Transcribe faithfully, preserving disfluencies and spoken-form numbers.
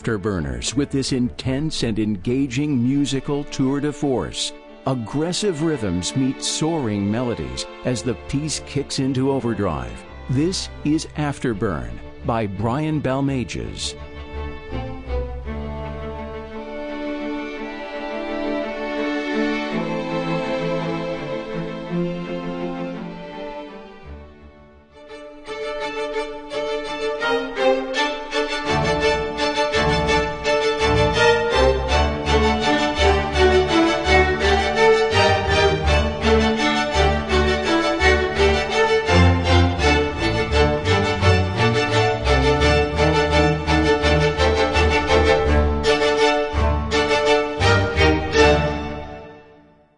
Afterburners with this intense and engaging musical tour de force. Aggressive rhythms meet soaring melodies as the piece kicks into overdrive. This is Afterburn by Brian Balmages.